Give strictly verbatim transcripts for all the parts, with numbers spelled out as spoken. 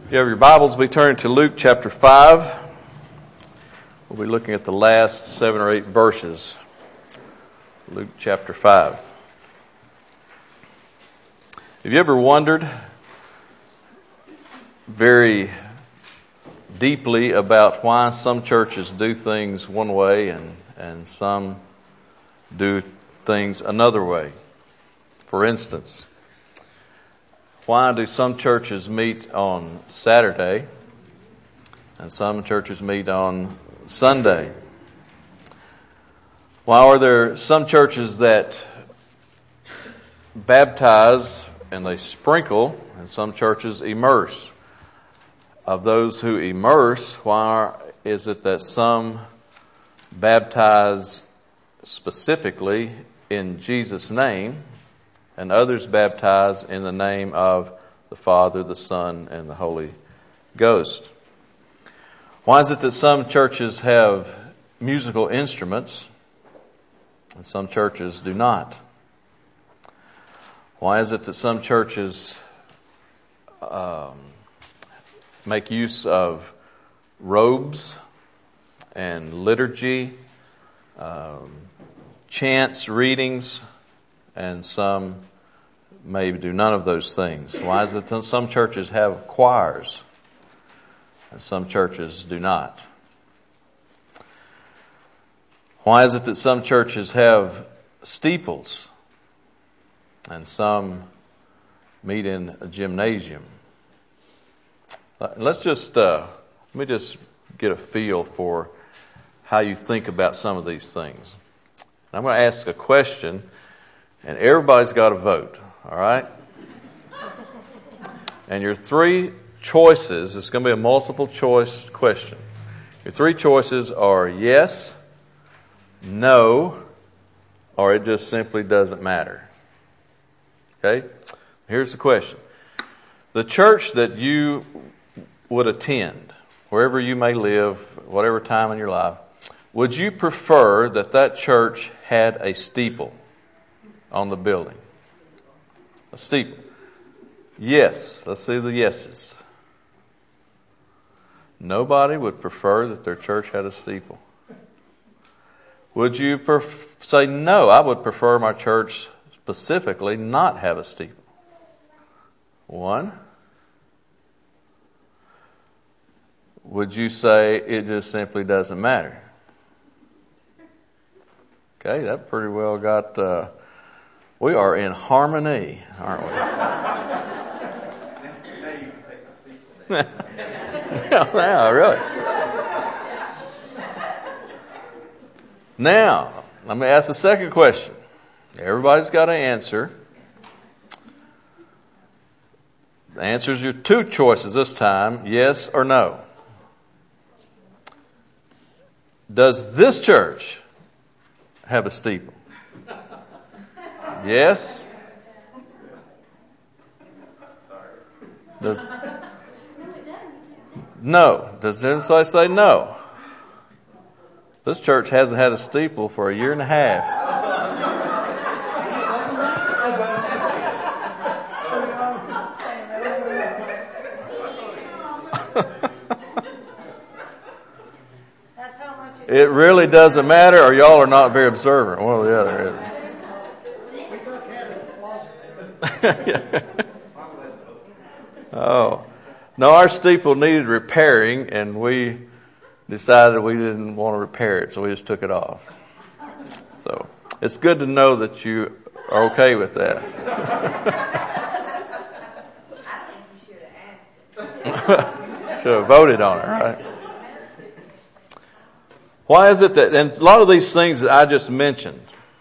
If you have your Bibles, we turn to Luke chapter five. We'll be looking at the last seven or eight verses. Luke chapter five. Have you ever wondered very deeply about why some churches do things one way and, and some do things another way? For instance, why do some churches meet on Saturday and some churches meet on Sunday? Why are there some churches that baptize and they sprinkle and some churches immerse? Of those who immerse, why is it that some baptize specifically in Jesus' name and others baptize in the name of the Father, the Son, and the Holy Ghost? Why is it that some churches have musical instruments and some churches do not? Why is it that some churches um, make use of robes and liturgy, um, chants, readings, and some maybe do none of those things? Why is it that some churches have choirs and some churches do not? Why is it that some churches have steeples and some meet in a gymnasium? Let's just uh, let me just get a feel for how you think about some of these things. I'm going to ask a question, and everybody's got to vote. All right? And your three choices, it's going to be a multiple choice question. Your three choices are yes, no, or it just simply doesn't matter. Okay? Here's the question. The church that you would attend, wherever you may live, whatever time in your life, would you prefer that that church had a steeple on the building? A steeple. Yes. Let's see the yeses. Nobody would prefer that their church had a steeple. Would you pref- say, no, I would prefer my church specifically not have a steeple? One. Would you say it just simply doesn't matter? Okay, that pretty well got... Uh, we are in harmony, aren't we? no, no, really. Now, let me ask the second question. Everybody's got an answer. The answers are two choices this time, yes or no. Does this church have a steeple? Yes? Does No. Does anybody say no? This church hasn't had a steeple for a year and a half. It really doesn't matter, or y'all are not very observant. One or the other. Oh. No, our steeple needed repairing, and we decided we didn't want to repair it, so we just took it off. So it's good to know that you are okay with that. Should have voted on it, right? Why is it that, and a lot of these things that I just mentioned,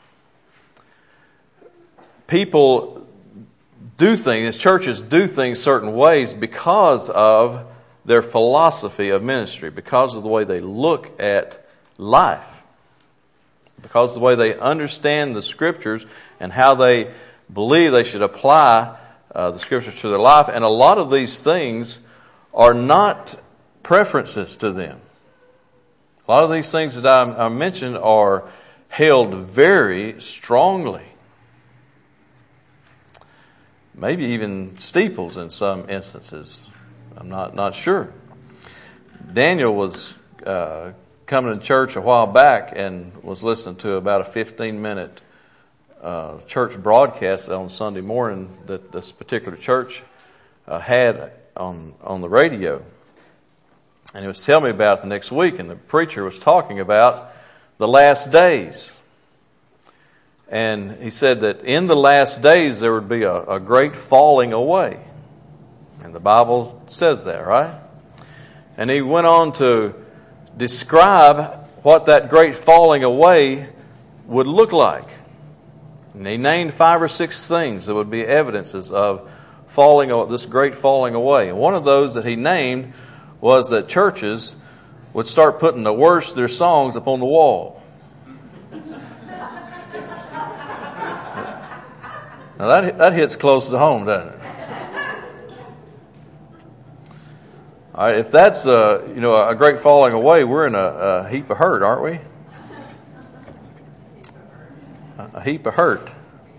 people do things, churches do things certain ways because of their philosophy of ministry, because of the way they look at life, because of the way they understand the Scriptures and how they believe they should apply uh, the Scriptures to their life. And a lot of these things are not preferences to them. A lot of these things that I, I mentioned are held very strongly. Maybe even steeples in some instances I'm not, not sure. Daniel was uh, coming to church a while back and was listening to about a fifteen-minute uh, church broadcast on Sunday morning that this particular church uh, had on, on the radio. And he was telling me about it the next week, and the preacher was talking about the last days. And he said that in the last days there would be a, a great falling away. And the Bible says that, right? And he went on to describe what that great falling away would look like. And he named five or six things that would be evidences of falling, this great falling away. And one of those that he named was that churches would start putting the worst of their songs up on the wall. Now that that hits close to home, doesn't it? All right, if that's a, you know, a great falling away, we're in a, a heap of hurt, aren't we? A heap of hurt.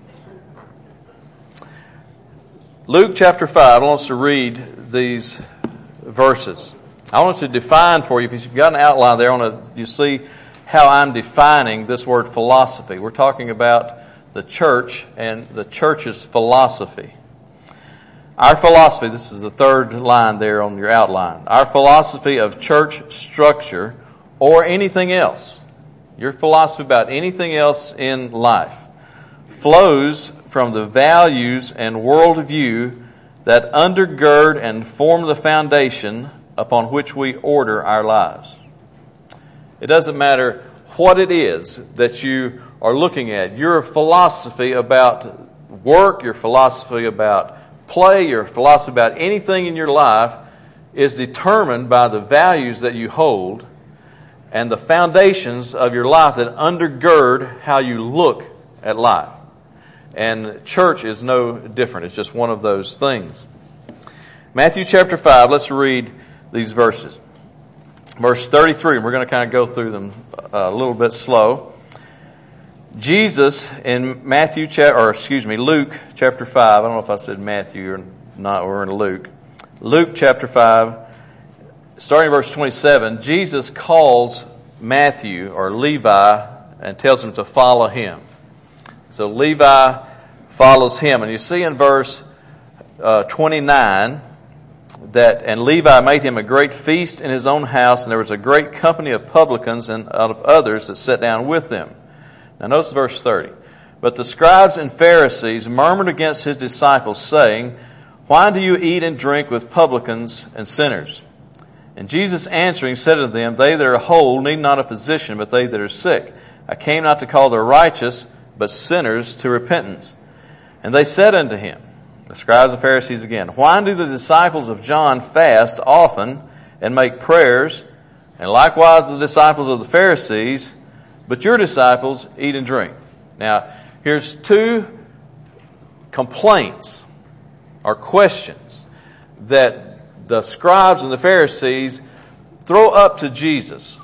Luke chapter five, I want us to read these verses. I want to define for you, if you've got an outline there, I want to, you see how I'm defining this word philosophy. We're talking about the church and the church's philosophy. Our philosophy, this is the third line there on your outline. Our philosophy of church structure or anything else, your philosophy about anything else in life, flows from the values and worldview that undergird and form the foundation upon which we order our lives. It doesn't matter what it is that you are looking at. Your philosophy about work, your philosophy about play, your philosophy about anything in your life is determined by the values that you hold and the foundations of your life that undergird how you look at life. And church is no different. It's just one of those things. Matthew chapter five, let's read these verses. Verse thirty-three, we're going to kind of go through them a little bit slow. Jesus in Matthew chapter, or excuse me, Luke chapter five. I don't know if I said Matthew or not. We're in Luke. Luke chapter five, starting verse twenty-seven. Jesus calls Matthew or Levi and tells him to follow him. So Levi follows him, and you see in verse uh, twenty-nine that, and Levi made him a great feast in his own house, and there was a great company of publicans and out of others that sat down with them. Now notice verse thirty. But the scribes and Pharisees murmured against his disciples, saying, Why do you eat and drink with publicans and sinners? And Jesus answering said unto them, They that are whole need not a physician, but they that are sick. I came not to call the righteous, but sinners to repentance. And they said unto him, the scribes and Pharisees again, Why do the disciples of John fast often and make prayers, and likewise the disciples of the Pharisees, but your disciples eat and drink? Now, here's two complaints or questions that the scribes and the Pharisees throw up to Jesus.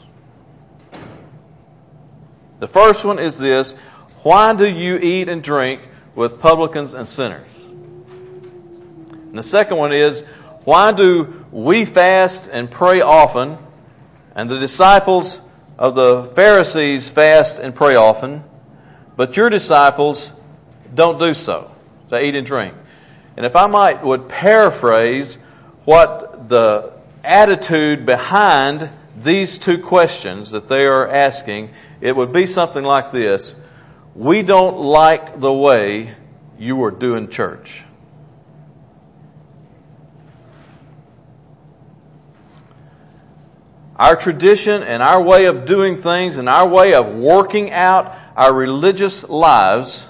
The first one is this: why do you eat and drink with publicans and sinners? And the second one is, why do we fast and pray often, and the disciples of the Pharisees fast and pray often, but your disciples don't do so? They eat and drink. And if I might would paraphrase what the attitude behind these two questions that they are asking, it would be something like this: we don't like the way you are doing church. Our tradition and our way of doing things and our way of working out our religious lives,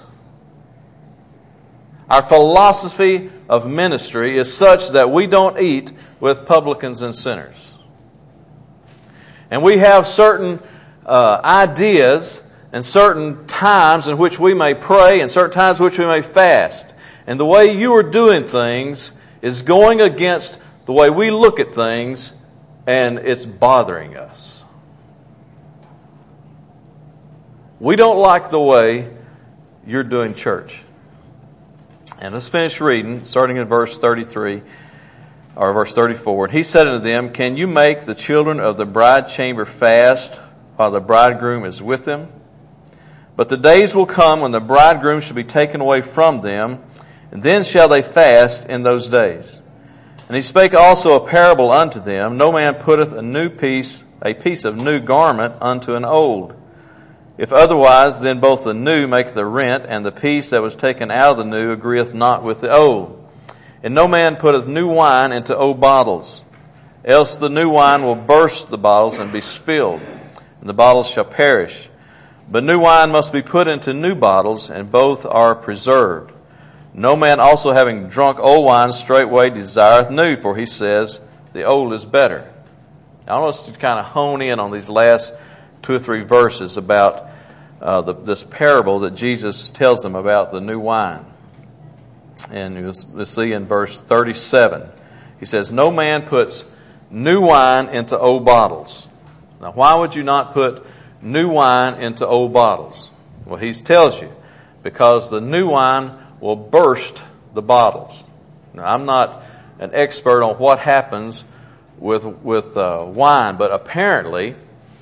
our philosophy of ministry is such that we don't eat with publicans and sinners. And we have certain uh, ideas and certain times in which we may pray and certain times in which we may fast. And the way you are doing things is going against the way we look at things, and it's bothering us. We don't like the way you're doing church. And let's finish reading, starting in verse thirty-three. or verse thirty-four, and he said unto them, Can you make the children of the bride chamber fast while the bridegroom is with them? But the days will come when the bridegroom shall be taken away from them, and then shall they fast in those days. And he spake also a parable unto them, No man putteth a new piece, a piece of new garment unto an old. If otherwise, then both the new make the rent, and the piece that was taken out of the new agreeth not with the old. And no man putteth new wine into old bottles, else the new wine will burst the bottles and be spilled, and the bottles shall perish. But new wine must be put into new bottles, and both are preserved. No man also having drunk old wine straightway desireth new, for he says, The old is better. I want us to kind of hone in on these last two or three verses about uh, the, this parable that Jesus tells them about the new wine. And you'll, you'll see in verse thirty-seven, he says, No man puts new wine into old bottles. Now, why would you not put new wine into old bottles? Well, he tells you, because the new wine will burst the bottles. Now, I'm not an expert on what happens with with uh, wine, but apparently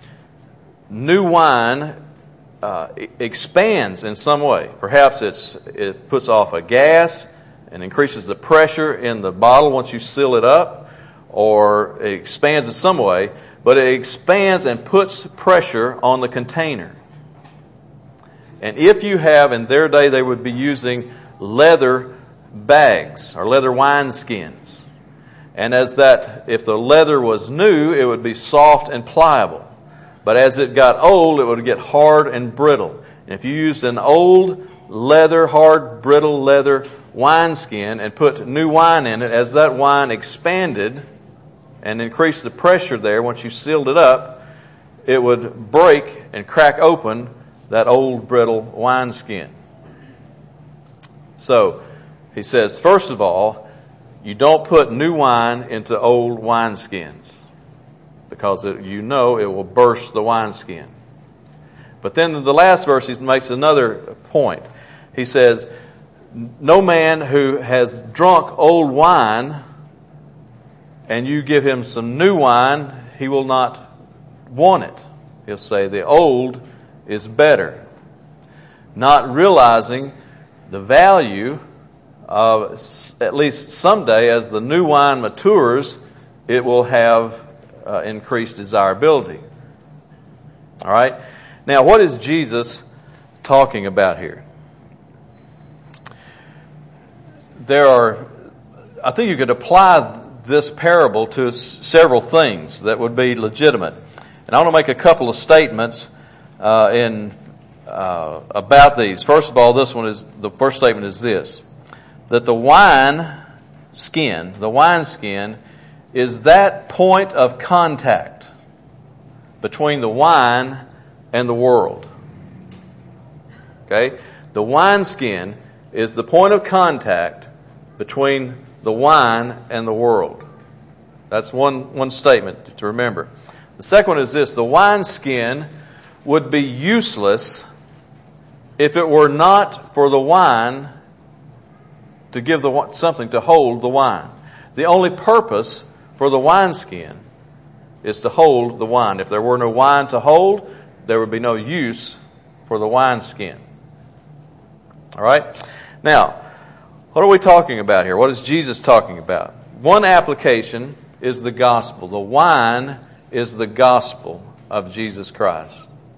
new wine uh, expands in some way. Perhaps it's it puts off a gas and increases the pressure in the bottle once you seal it up, or it expands in some way. But it expands and puts pressure on the container. And if you have, in their day, they would be using leather bags or leather wineskins. And as that, if the leather was new, it would be soft and pliable. But as it got old, it would get hard and brittle. And if you used an old leather, hard, brittle leather wineskin and put new wine in it, as that wine expanded and increased the pressure there, once you sealed it up, it would break and crack open that old brittle wineskin. So, he says, first of all, you don't put new wine into old wineskins, because it, you know it will burst the wineskin. But then in the last verse, he makes another point. He says, No man who has drunk old wine and you give him some new wine, he will not want it. He'll say the old is better. Not realizing the value of, at least someday, as the new wine matures, it will have uh, increased desirability. All right? Now, what is Jesus talking about here? There are, I think you could apply this parable to s- several things that would be legitimate. And I want to make a couple of statements uh, in uh, about these. First of all, this one is the first statement is this: that the wine skin, the wine skin, is that point of contact between the wine and the world. Okay? The wine skin is the point of contact between the wine and the world. That's one, one statement to remember. The second one is this: the wineskin would be useless if it were not for the wine to give the something to hold the wine. The only purpose for the wineskin is to hold the wine. If there were no wine to hold, there would be no use for the wineskin. All right? Now, what are we talking about here? What is Jesus talking about? One application is the gospel. The wine is the gospel of Jesus Christ.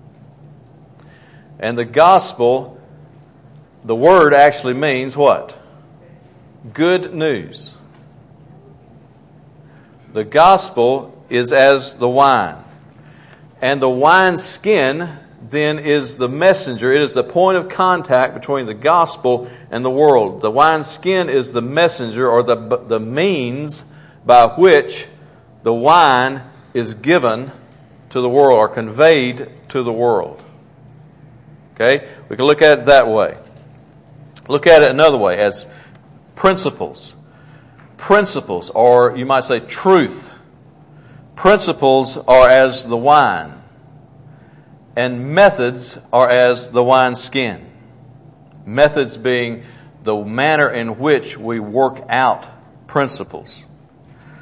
And the gospel, the word actually means what? Good news. The gospel is as the wine. And the wine skin then is the messenger. It is the point of contact between the gospel and the world. The wine skin is the messenger, or the, the means by which the wine is given to the world or conveyed to the world. Okay? We can look at it that way. Look at it another way, as principles. Principles, or you might say truth. Principles are as the wine, and methods are as the wineskin. Methods being the manner in which we work out principles.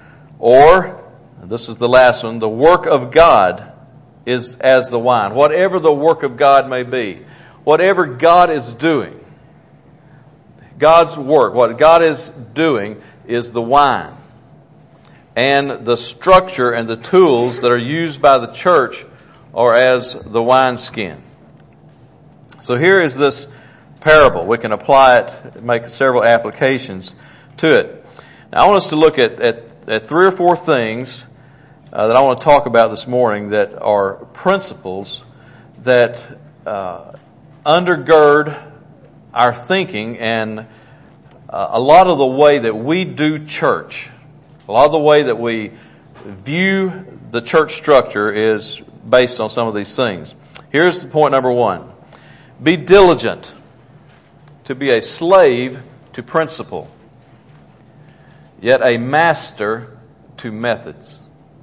Or, this is the last one, the work of God is as the wine. Whatever the work of God may be, whatever God is doing, God's work, what God is doing is the wine. And the structure and the tools that are used by the church are as the wineskin. So here is this parable. We can apply it, make several applications to it. Now I want us to look at, at, at three or four things uh, that I want to talk about this morning that are principles that uh, undergird our thinking and uh, a lot of the way that we do church, a lot of the way that we view the church structure is based on some of these things. Here's point number one. Be diligent to be a slave to principle, yet a master to methods.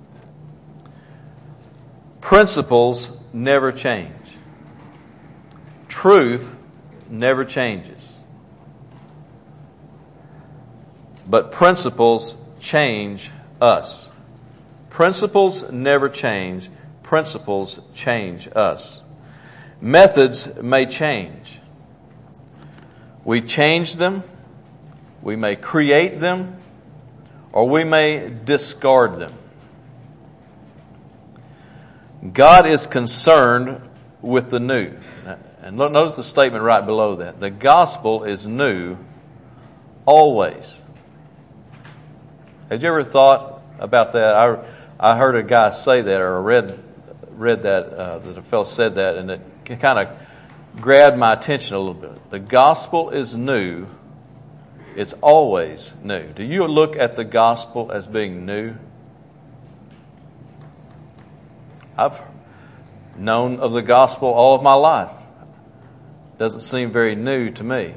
Principles never change. Truth never changes. But principles change us. Principles never change. Principles change us. Methods may change. We change them, we may create them, or we may discard them. God is concerned with the new. And notice the statement right below that. The gospel is new always. Have you ever thought about that? I I heard a guy say that, or read read that uh, that a fellow said that, and it kind of grabbed my attention a little bit. The gospel is new. It's always new. Do you look at the gospel as being new? I've known of the gospel all of my life. Doesn't seem very new to me.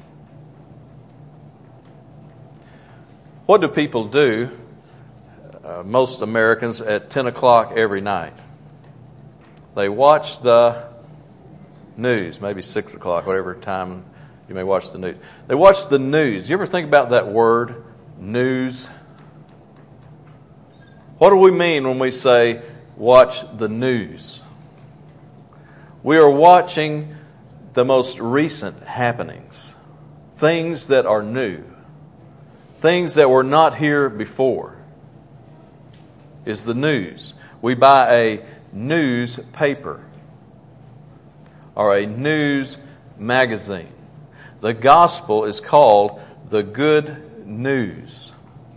What do people do, uh, most Americans, at ten o'clock every night? They watch the news, maybe six o'clock, whatever time you may watch the news. They watch the news. You ever think about that word, news? What do we mean when we say watch the news? We are watching the most recent happenings, things that are new, things that were not here before, is the news. We buy a newspaper or a news magazine. The gospel is called the good news.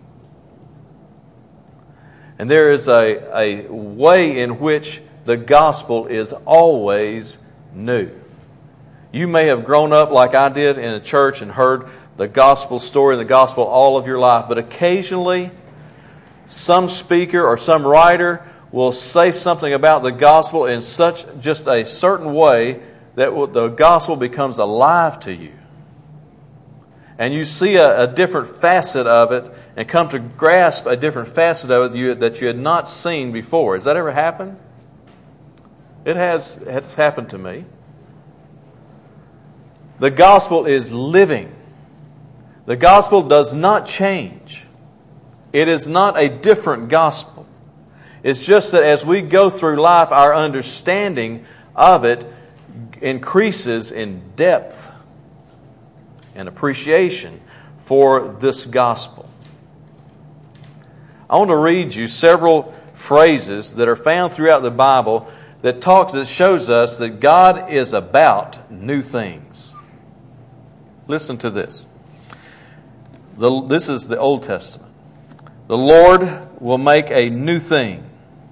And there is a, a way in which the gospel is always new. You may have grown up like I did in a church and heard the gospel story and the gospel all of your life, but occasionally some speaker or some writer will say something about the gospel in such just a certain way that the gospel becomes alive to you. And you see a, a different facet of it and come to grasp a different facet of it you, that you had not seen before. Has that ever happened? It has, it has happened to me. The gospel is living. The gospel does not change. It is not a different gospel. It's just that as we go through life, our understanding of it increases in depth and appreciation for this gospel. I want to read you several phrases that are found throughout the Bible that talks, that shows us that God is about new things. Listen to this. The, this is the Old Testament. The Lord will make a new thing.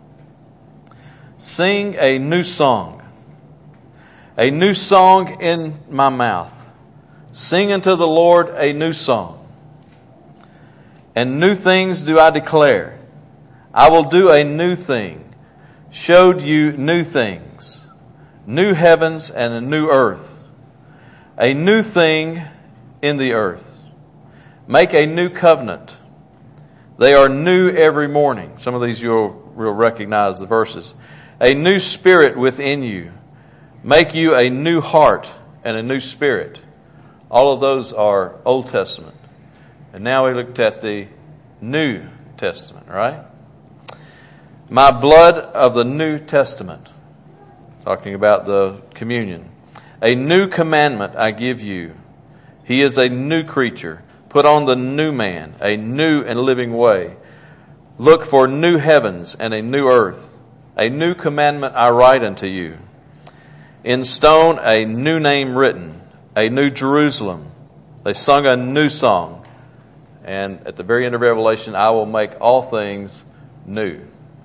Sing a new song. A new song in my mouth. Sing unto the Lord a new song. And new things do I declare. I will do a new thing. Showed you new things. New heavens and a new earth. A new thing in the earth. Make a new covenant. They are new every morning. Some of these you'll, you'll recognize the verses. A new spirit within you. Make you a new heart and a new spirit. All of those are Old Testament. And now we looked at the New Testament, right? My blood of the New Testament, talking about the communion. A new commandment I give you. He is a new creature. Put on the new man, a new and living way. Look for new heavens and a new earth. A new commandment I write unto you. In stone a new name written, a new Jerusalem. They sung a new song. And at the very end of Revelation, I will make all things new.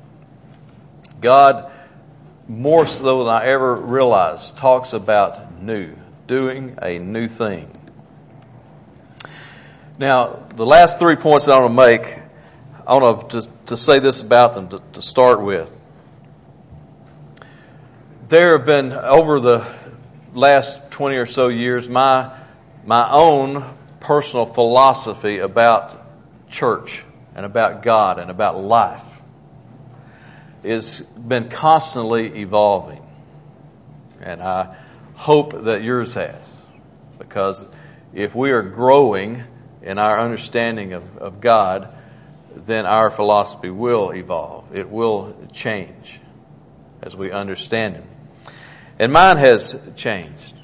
God, more so than I ever realized, talks about new, doing a new thing. Now, the last three points that I want to make, I want to, to say this about them to, to start with. There have been, over the last twenty or so years, my, my own personal philosophy about church and about God and about life has been constantly evolving. And I hope that yours has. Because if we are growing in our understanding of, of God, then our philosophy will evolve. It will change as we understand Him. And mine has changed.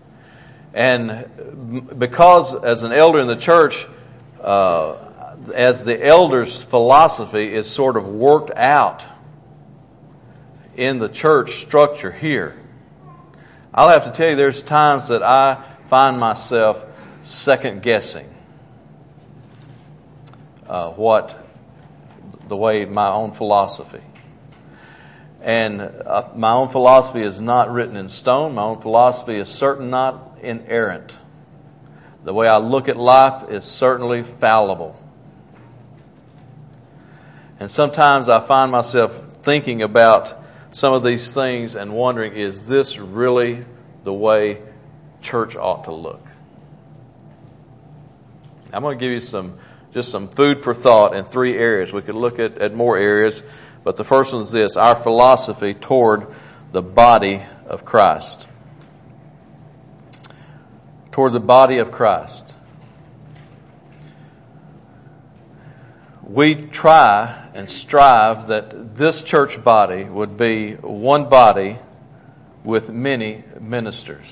And because as an elder in the church, uh, as the elder's philosophy is sort of worked out in the church structure here, I'll have to tell you there's times that I find myself second guessing uh, what the way my own philosophy. And uh, my own philosophy is not written in stone. My own philosophy is certainly not inerrant. The way I look at life is certainly fallible. And sometimes I find myself thinking about some of these things and wondering, is this really the way church ought to look? I'm going to give you some just some food for thought in three areas. We could look at, at more areas, but the first one is this: our philosophy toward the body of Christ. Toward the body of Christ. We try and strive that this church body would be one body with many ministers.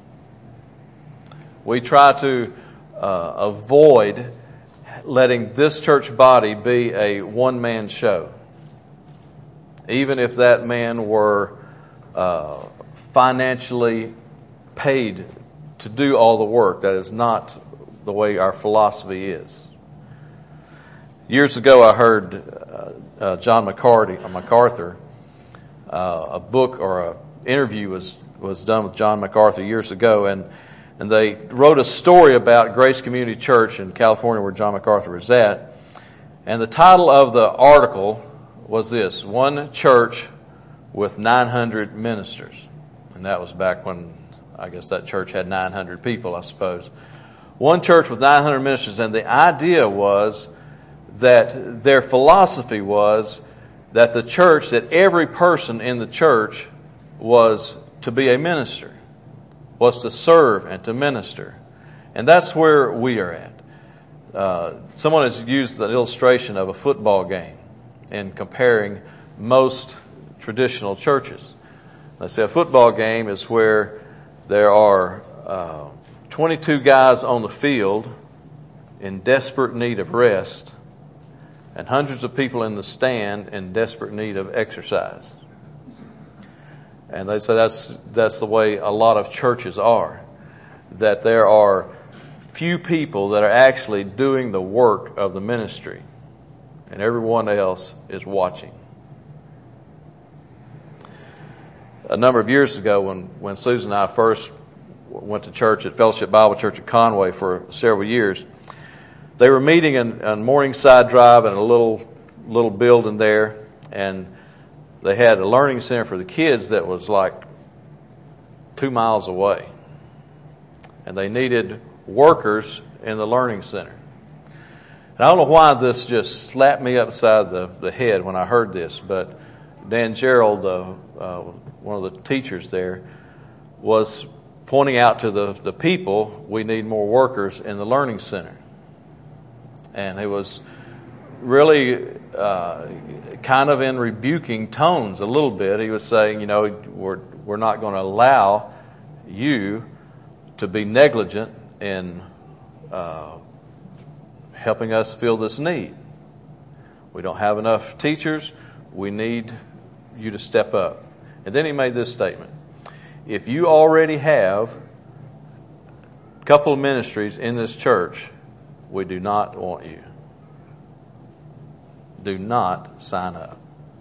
We try to uh, avoid letting this church body be a one-man show. Even if that man were uh, financially paid to do all the work, that is not the way our philosophy is. Years ago, I heard uh, uh, John McCarty, uh, MacArthur, uh, a book or an interview was, was done with John MacArthur years ago, and and they wrote a story about Grace Community Church in California where John MacArthur was at. And the title of the article was this: One Church with nine hundred Ministers. And that was back when, I guess that church had nine hundred people, I suppose. One church with nine hundred ministers. And the idea was that their philosophy was that the church, that every person in the church was to be a minister, was to serve and to minister. And that's where we are at. Uh, someone has used the illustration of a football game in comparing most traditional churches. Let's say a football game is where there are uh, twenty-two guys on the field in desperate need of rest, and hundreds of people in the stand in desperate need of exercise. And they say that's that's the way a lot of churches are. That there are few people that are actually doing the work of the ministry, and everyone else is watching. A number of years ago, when, when Susan and I first went to church at Fellowship Bible Church at Conway for several years, they were meeting in, on Morningside Drive in a little little building there, and they had a learning center for the kids that was like two miles away. And they needed workers in the learning center. And I don't know why this just slapped me upside the, the head when I heard this, but Dan Gerald, uh, uh, one of the teachers there, was pointing out to the, the people, we need more workers in the learning center. And he was really uh, kind of in rebuking tones a little bit. He was saying, you know, we're, we're not going to allow you to be negligent in uh, helping us fill this need. We don't have enough teachers. We need you to step up. And then he made this statement. If you already have a couple of ministries in this church, we do not want you. Do not sign up.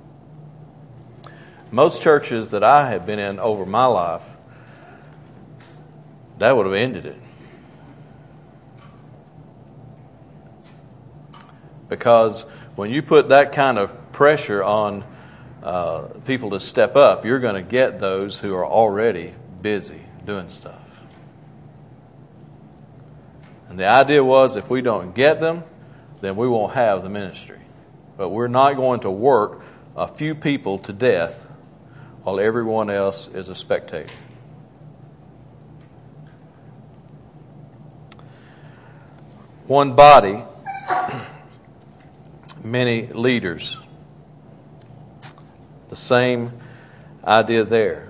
Most churches that I have been in over my life, that would have ended it. Because when you put that kind of pressure on uh, people to step up, you're going to get those who are already busy doing stuff. And the idea was, if we don't get them, then we won't have the ministry. But we're not going to work a few people to death while everyone else is a spectator. One body, many leaders. The same idea there.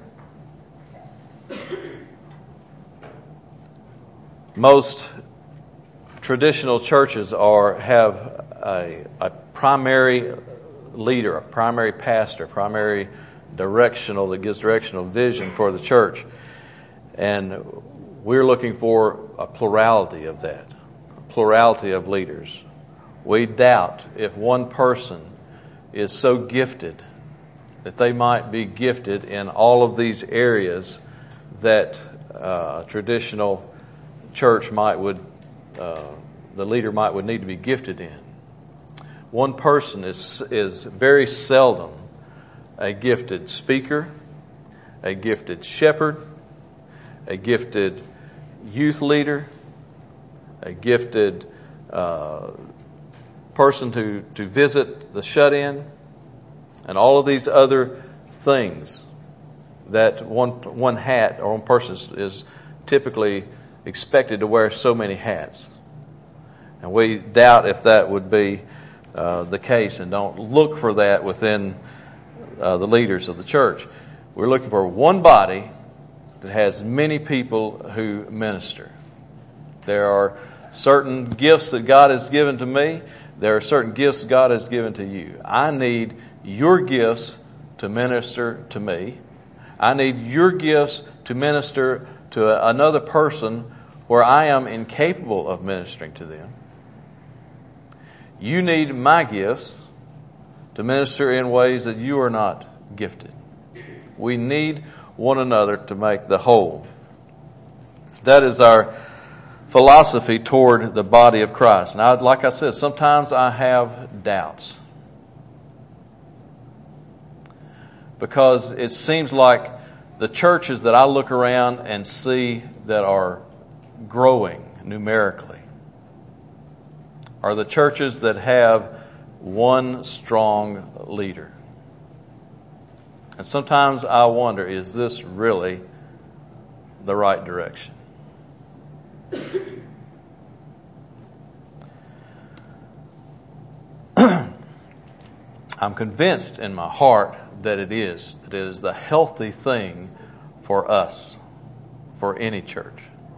Most traditional churches are have a, a primary leader, a primary pastor, primary directional that gives directional vision for the church. And we're looking for a plurality of that, a plurality of leaders. We doubt if one person is so gifted that they might be gifted in all of these areas that uh, a traditional church might would, uh, the leader might would need to be gifted in. One person is is very seldom a gifted speaker, a gifted shepherd, a gifted youth leader, a gifted uh, person to, to visit the shut-in, and all of these other things that one one hat or one person is, is typically expected to wear so many hats. And we doubt if that would be uh, the case, and don't look for that within uh, the leaders of the church. We're looking for one body that has many people who minister. There are certain gifts that God has given to me. There are certain gifts God has given to you. I need your gifts to minister to me. I need your gifts to minister to another person where I am incapable of ministering to them. You need my gifts to minister in ways that you are not gifted. We need one another to make the whole. That is our philosophy toward the body of Christ. And I, like I said, sometimes I have doubts. Because it seems like the churches that I look around and see that are growing numerically are the churches that have one strong leader. And sometimes I wonder, is this really the right direction? I'm convinced in my heart that it is, that it is the healthy thing for us, for any church.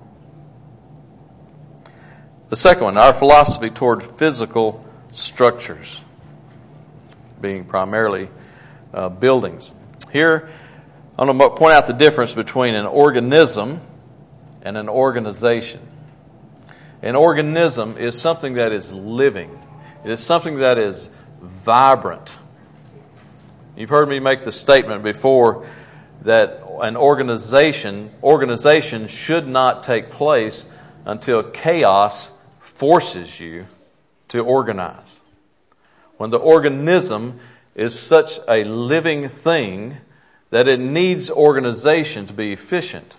The second one, our philosophy toward physical structures, being primarily uh, buildings. Here, I'm going to point out the difference between an organism and an organization. An organism is something that is living. It is something that is vibrant. You've heard me make the statement before that an organization organization should not take place until chaos forces you to organize. When the organism is such a living thing that it needs organization to be efficient.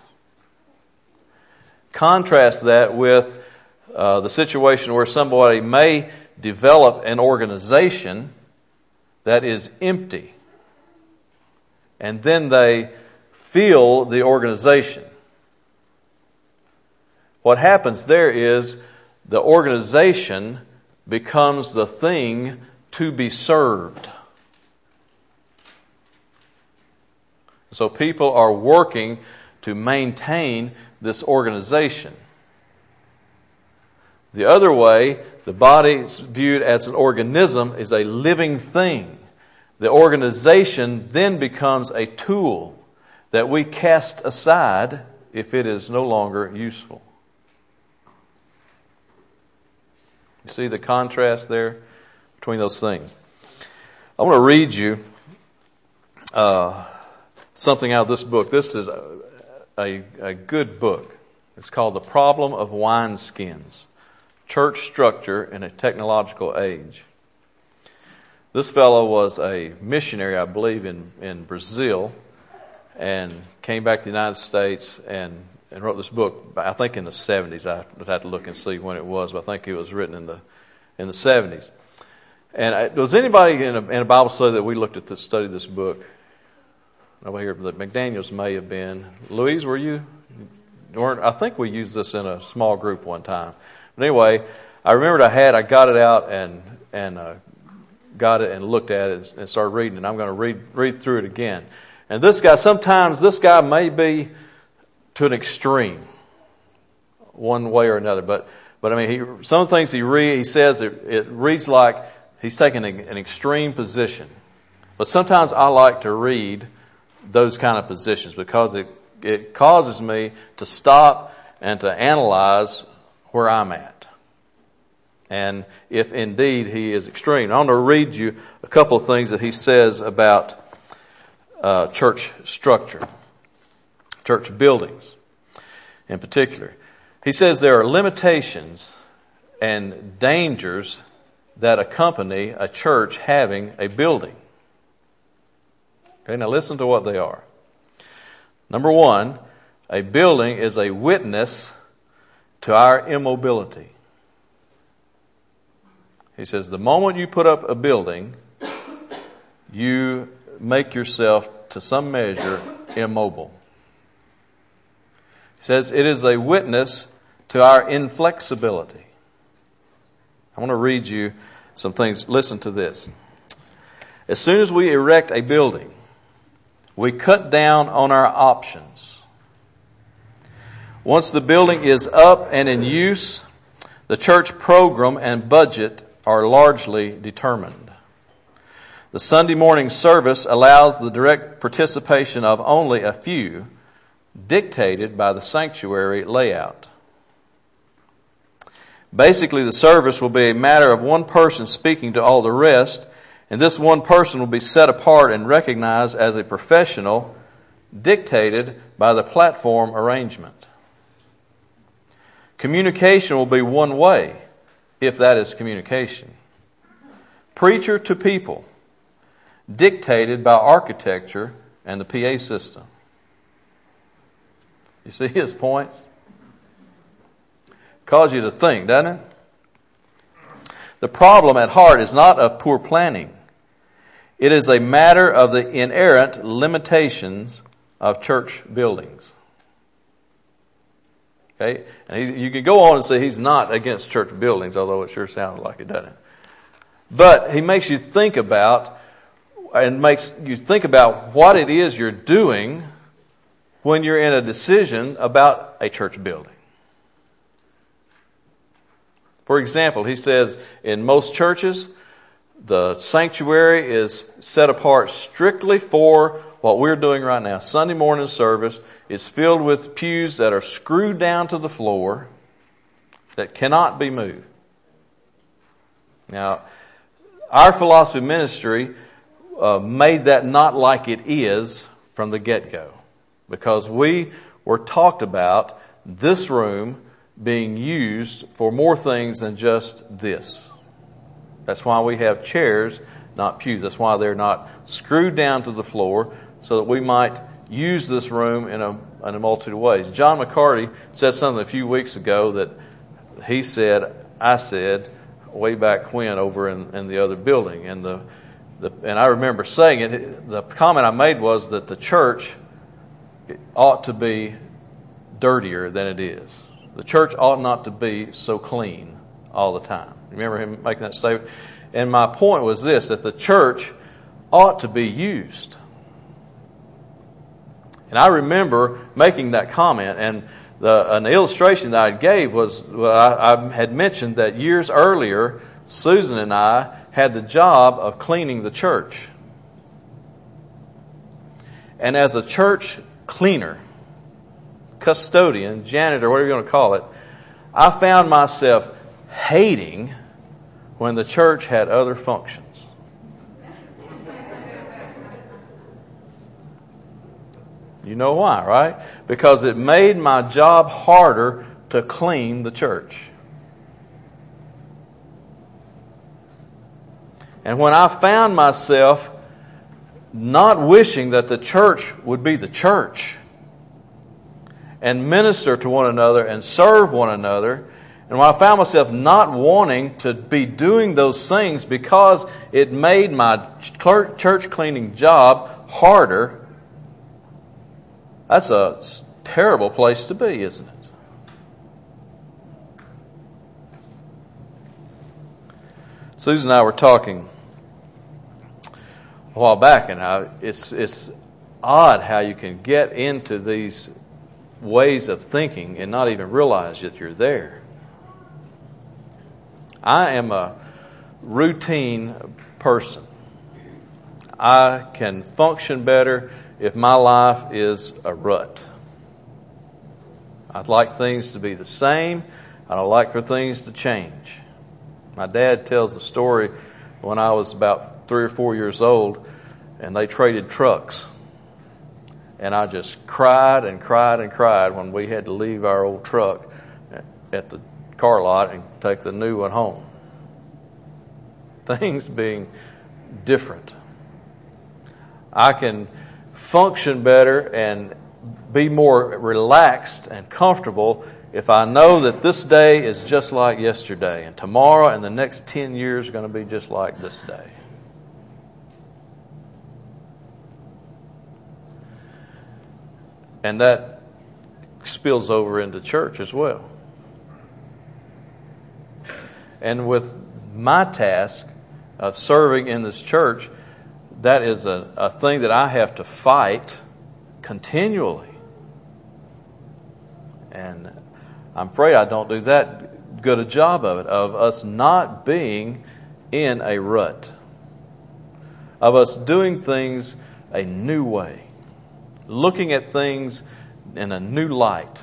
Contrast that with uh, the situation where somebody may develop an organization that is empty, and then they fill the organization. What happens there is the organization becomes the thing to be served. So people are working to maintain this organization. The other way, the body is viewed as an organism, is a living thing. The organization then becomes a tool that we cast aside if it is no longer useful. You see the contrast there between those things? I want to read you uh, something out of this book. This is a, a, a good book. It's called The Problem of Wineskins: Church Structure in a Technological Age. This fellow was a missionary, I believe, in, in Brazil, and came back to the United States and, and wrote this book, I think in the seventies. I would have to look and see when it was, but I think it was written in the in the seventies. And I, was anybody in a, in a Bible study that we looked at this, studied this book? Over here, the McDaniels may have been. Louise, were you? Weren't, I think we used this in a small group one time. But anyway, I remembered I had, I got it out and and uh, got it and looked at it and started reading it. I'm going to read read through it again. And this guy, sometimes this guy may be to an extreme, one way or another. But but I mean, he, some of the things he read, he says it, it reads like he's taking an, an extreme position. But sometimes I like to read those kind of positions because it it causes me to stop and to analyze where I'm at. And if indeed he is extreme. I want to read you a couple of things that he says about uh, church structure, church buildings in particular. He says there are limitations and dangers that accompany a church having a building. Okay, now listen to what they are. Number one, a building is a witness to our immobility. He says the moment you put up a building, you make yourself, to some measure, immobile. He says it is a witness to our inflexibility. I want to read you some things. Listen to this. As soon as we erect a building, we cut down on our options. Once the building is up and in use, the church program and budget are largely determined. The Sunday morning service allows the direct participation of only a few, dictated by the sanctuary layout. Basically, the service will be a matter of one person speaking to all the rest, and this one person will be set apart and recognized as a professional, dictated by the platform arrangement. Communication will be one way, if that is communication. Preacher to people, dictated by architecture and the P A system. You see his points? Cause you to think, doesn't it? The problem at heart is not of poor planning. It is a matter of the inherent limitations of church buildings. Okay? And he, you can go on and say he's not against church buildings, although it sure sounds like it, doesn't it? But he makes you think about, and makes you think about what it is you're doing when you're in a decision about a church building. For example, he says in most churches, the sanctuary is set apart strictly for what we're doing right now. Sunday morning service is filled with pews that are screwed down to the floor that cannot be moved. Now, our philosophy of ministry uh, made that not like it is from the get-go, because we were talked about this room being used for more things than just this. That's why we have chairs, not pews. That's why they're not screwed down to the floor, so that we might use this room in a, in a multitude of ways. John McCarty said something a few weeks ago that he said, I said, way back when over in, in the other building. And the, the and I remember saying it, the comment I made was that the church ought to be dirtier than it is. The church ought not to be so clean all the time. remember him making that statement? And my point was this, that the church ought to be used. And I remember making that comment, and the, an illustration that I gave was, well, I, I had mentioned that years earlier, Susan and I had the job of cleaning the church. And as a church cleaner, custodian, janitor, whatever you want to call it, I found myself hating when the church had other functions. You know why, right? Because it made my job harder to clean the church. And when I found myself not wishing that the church would be the church and minister to one another and serve one another, and when I found myself not wanting to be doing those things because it made my church cleaning job harder, that's a terrible place to be, isn't it? Susan and I were talking a while back, and I, it's it's odd how you can get into these ways of thinking and not even realize that you're there. I am a routine person. I can function better if my life is a rut. I'd like things to be the same. I don't like for things to change. My dad tells a story when I was about three or four years old, and they traded trucks. And I just cried and cried and cried when we had to leave our old truck at the car lot and take the new one home. Things being different. I can function better and be more relaxed and comfortable if I know that this day is just like yesterday, and tomorrow and the next ten years are going to be just like this day. And that spills over into church as well. And with my task of serving in this church, that is a, a thing that I have to fight continually. And I'm afraid I don't do that good a job of it, of us not being in a rut, of us doing things a new way, looking at things in a new light,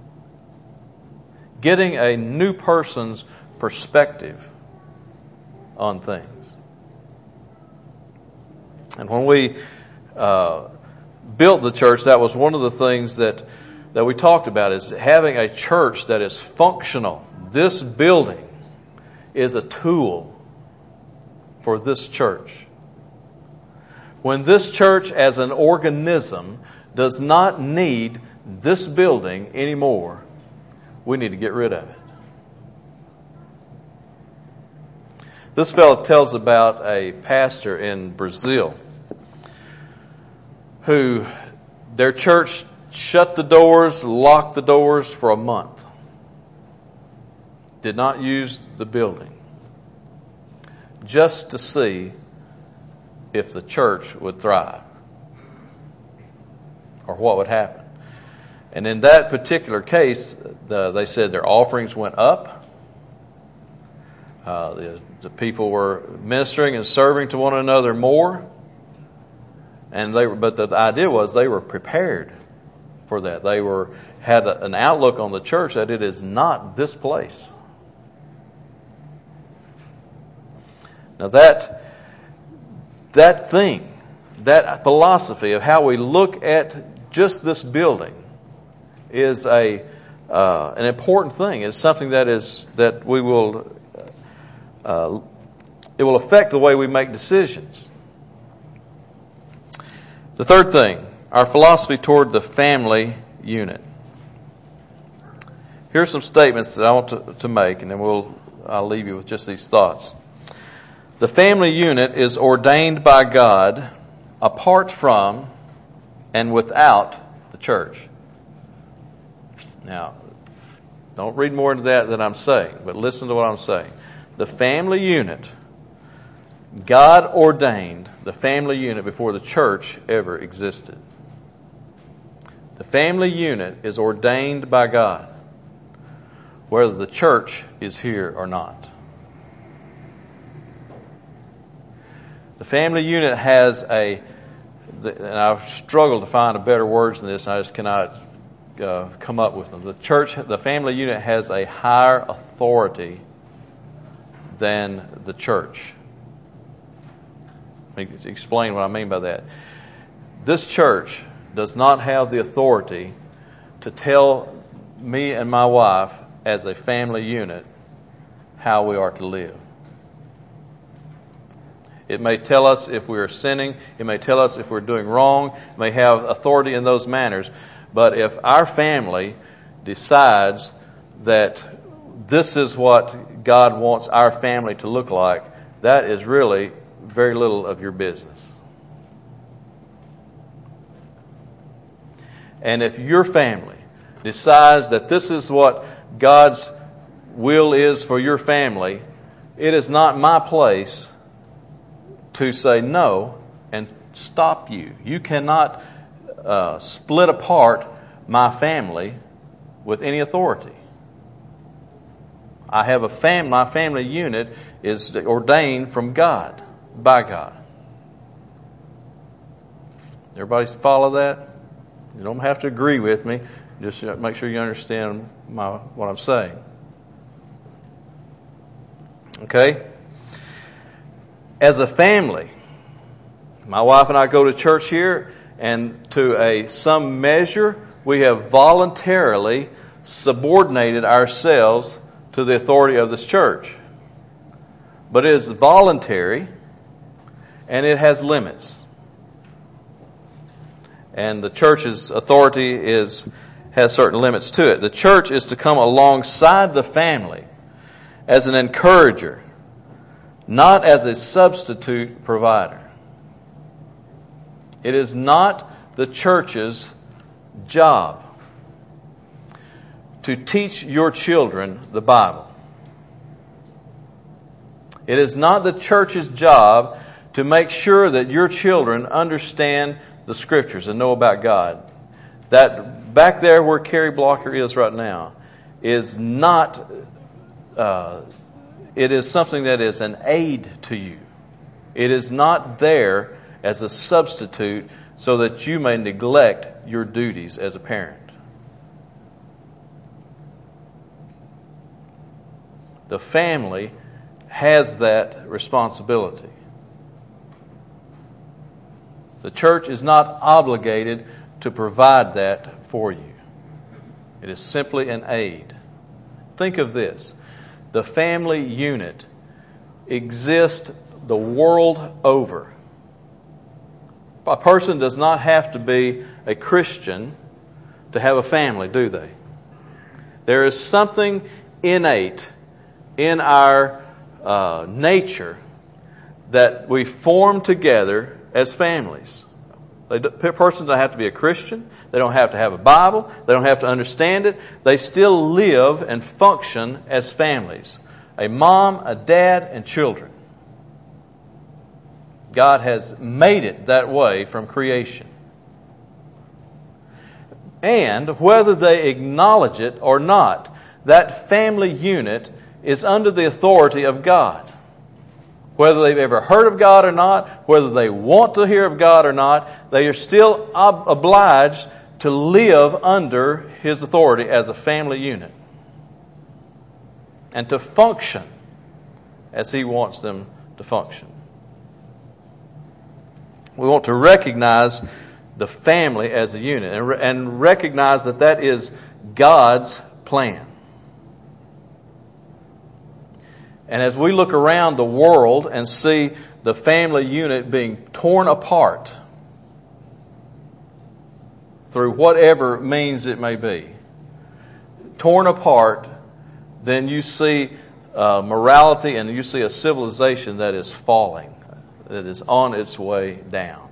getting a new person's perspective on things. And when we uh, built the church, that was one of the things that, that we talked about, is having a church that is functional. This building is a tool for this church. When this church as an organism does not need this building anymore, we need to get rid of it. This fellow tells about a pastor in Brazil who their church shut the doors, locked the doors for a month. Did not use the building. Just to see if the church would thrive. Or what would happen. And in that particular case, the, they said their offerings went up. Uh, the, the people were ministering and serving to one another more. And they were, but the idea was they were prepared for that. They were had a, an outlook on the church that it is not this place. Now that that thing, that philosophy of how we look at just this building is a uh, an important thing. It's something that is that we will uh, it will affect the way we make decisions. The third thing, our philosophy toward the family unit. Here are some statements that I want to, to make, and then we'll I'll leave you with just these thoughts. The family unit is ordained by God apart from and without the church. Now, don't read more into that than I'm saying, but listen to what I'm saying. the family unit, God ordained the family unit before the church ever existed. The family unit is ordained by God, whether the church is here or not. The family unit has a, and I've struggled to find a better words than this, and I just cannot uh, come up with them. The church, the family unit has a higher authority than the church. Let me explain what I mean by that. This church does not have the authority to tell me and my wife as a family unit how we are to live. It may tell us if we are sinning. It may tell us if we're doing wrong. It may have authority in those manners. But if our family decides that this is what God wants our family to look like, that is really very little of your business. And if your family decides that this is what God's will is for your family, it is not my place to say no and stop you. You cannot uh, split apart my family with any authority. I have a fam. My family unit is ordained from God, by God. Everybody follow that? You don't have to agree with me. Just make sure you understand my, what I'm saying. Okay? As a family, my wife and I go to church here, and to a some measure, we have voluntarily subordinated ourselves to the authority of this church. But it is voluntary, and it has limits. And the church's authority is has certain limits to it. The church is to come alongside the family as an encourager, not as a substitute provider. It is not the church's job to teach your children the Bible. It is not the church's job to make sure that your children understand the Scriptures and know about God. That back there where Carrie Blocker is right now is not, uh, it is something that is an aid to you. It is not there as a substitute so that you may neglect your duties as a parent. The family has that responsibility. The church is not obligated to provide that for you. It is simply an aid. Think of this. The family unit exists the world over. A person does not have to be a Christian to have a family, do they? There is something innate in our uh, nature that we form together as families. A person doesn't have to be a Christian. They don't have to have a Bible. They don't have to understand it. They still live and function as families. A mom, a dad, and children. God has made it that way from creation. And whether they acknowledge it or not, that family unit is under the authority of God. Whether they've ever heard of God or not, whether they want to hear of God or not, they are still ob- obliged to live under His authority as a family unit and to function as He wants them to function. We want to recognize the family as a unit and, re- and recognize that that is God's plan. And as we look around the world and see the family unit being torn apart through whatever means it may be, torn apart, then you see uh, morality and you see a civilization that is falling, that is on its way down.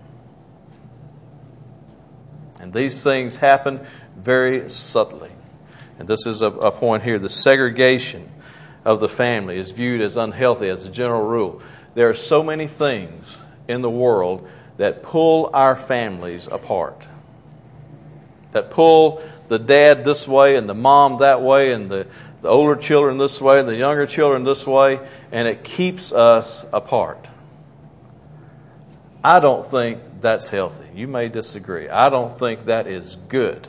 And these things happen very subtly. And this is a, a point here, the segregation of the family is viewed as unhealthy as a general rule. There are so many things in the world that pull our families apart. That pull the dad this way and the mom that way and the, the older children this way and the younger children this way, and it keeps us apart. I don't think that's healthy. You may disagree. I don't think that is good.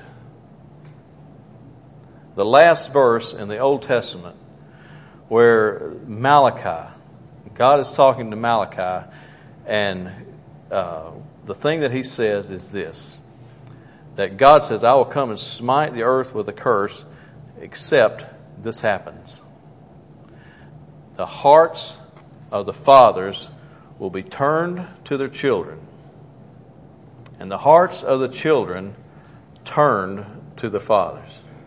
The last verse in the Old Testament where Malachi, God is talking to Malachi, and uh, the thing that he says is this, that God says, I will come and smite the earth with a curse, except this happens. The hearts of the fathers will be turned to their children, and the hearts of the children turned to the fathers.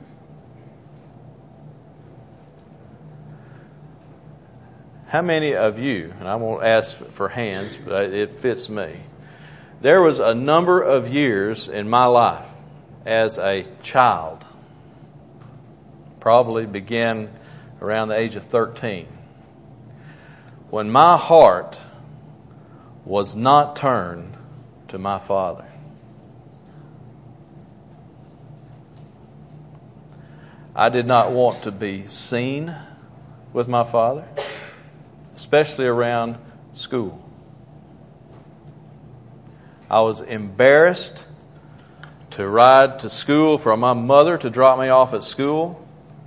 How many of you, and I won't ask for hands, but it fits me. There was a number of years in my life as a child, probably began around the age of thirteen, when my heart was not turned to my Father. I did not want to be seen with my Father, especially around school. I was embarrassed to ride to school for my mother to drop me off at school.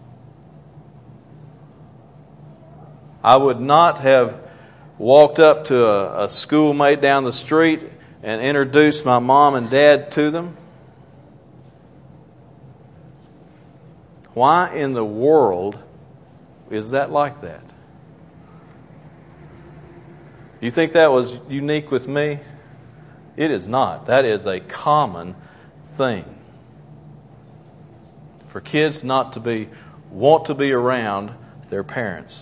I would not have walked up to a, a schoolmate down the street and introduced my mom and dad to them. Why in the world is that like that? You think that was unique with me? It is not. That is a common thing. For kids not to be, want to be around their parents.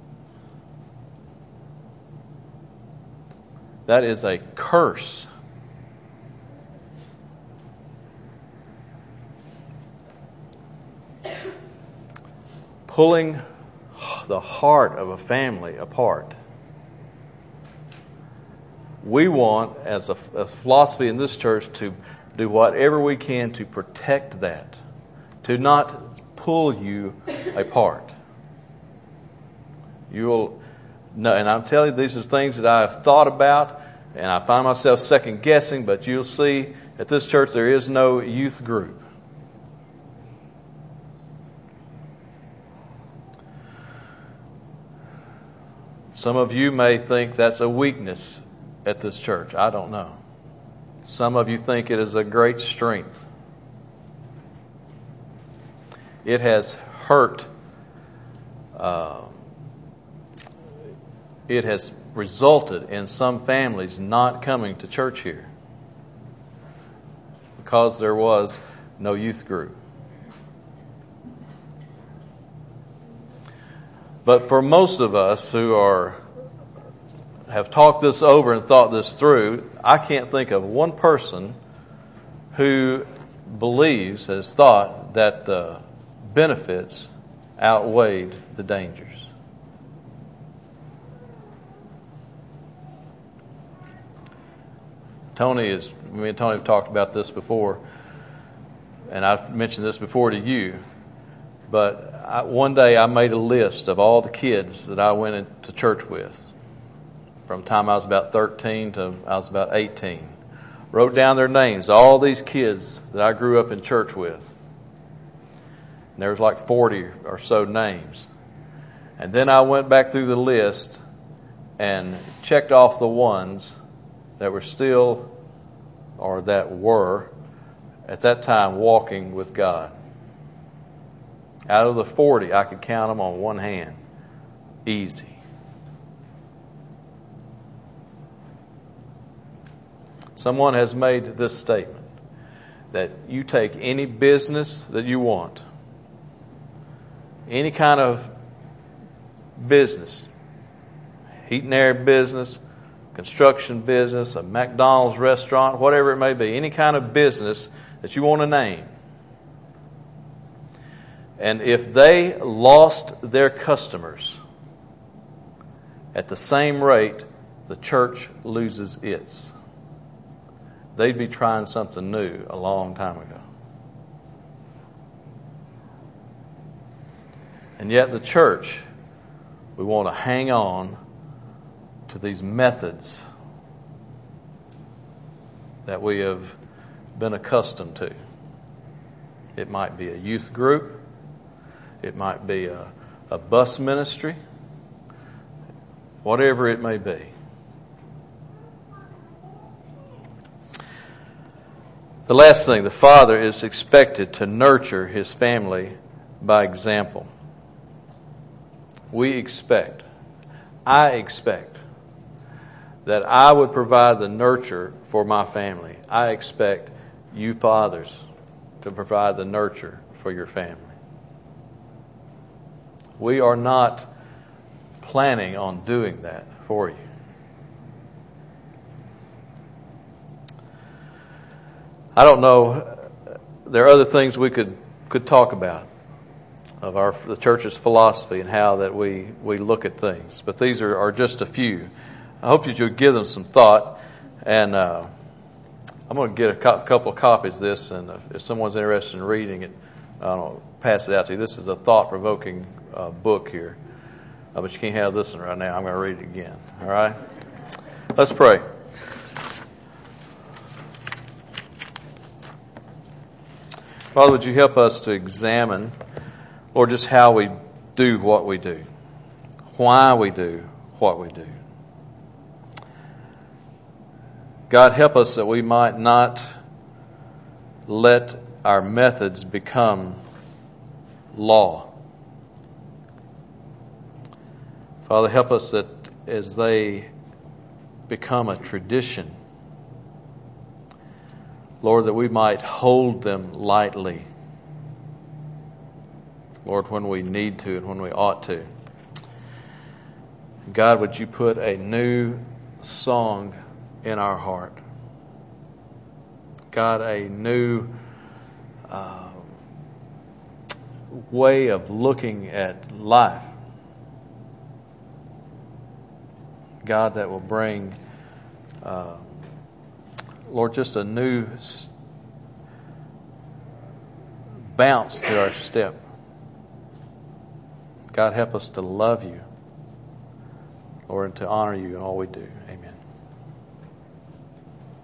That is a curse. Pulling the heart of a family apart. We want, as a, as philosophy in this church, to do whatever we can to protect that, to not pull you apart. You will know, and I'm telling you, these are things that I have thought about, and I find myself second guessing. But you'll see at this church there is no youth group. Some of you may think that's a weakness at this church. I don't know. Some of you think it is a great strength. It has hurt. Uh, it has resulted in some families not coming to church here because there was no youth group. But for most of us who are have talked this over and thought this through, I can't think of one person who believes, has thought that the benefits outweighed the dangers. Tony is, me and Tony have talked about this before, and I've mentioned this before to you, but I, one day I made a list of all the kids that I went into church with. From the time I was about thirteen to I was about eighteen. Wrote down their names, all these kids that I grew up in church with. And there was like forty or so names. And then I went back through the list and checked off the ones that were still, or that were, at that time walking with God. Out of the forty, I could count them on one hand. Easy. Someone has made this statement, that you take any business that you want, any kind of business, heat and air business, construction business, a McDonald's restaurant, whatever it may be, any kind of business that you want to name, And if they lost their customers at the same rate the church loses its, they'd be trying something new a long time ago. And yet the church, we want to hang on to these methods that we have been accustomed to. It might be a youth group. It might be a, a bus ministry. Whatever it may be. The last thing, the father is expected to nurture his family by example. We expect, I expect, that I would provide the nurture for my family. I expect you fathers to provide the nurture for your family. We are not planning on doing that for you. I don't know, there are other things we could, could talk about of our the church's philosophy and how that we, we look at things. But these are, are just a few. I hope that you'll give them some thought. And uh, I'm going to get a co- couple of copies of this, and if, if someone's interested in reading it, I'll pass it out to you. This is a thought-provoking uh, book here. Uh, but you can't have this one right now. I'm going to read it again. All right? Let's pray. Father, would you help us to examine, Lord, just how we do what we do, why we do what we do. God, help us that we might not let our methods become law. Father, help us that as they become a tradition, Lord, that we might hold them lightly. Lord, when we need to and when we ought to. God, would you put a new song in our heart? God, a new uh, way of looking at life. God, that will bring, uh, Lord, just a new bounce to our step. God, help us to love you, Lord, and to honor you in all we do. Amen.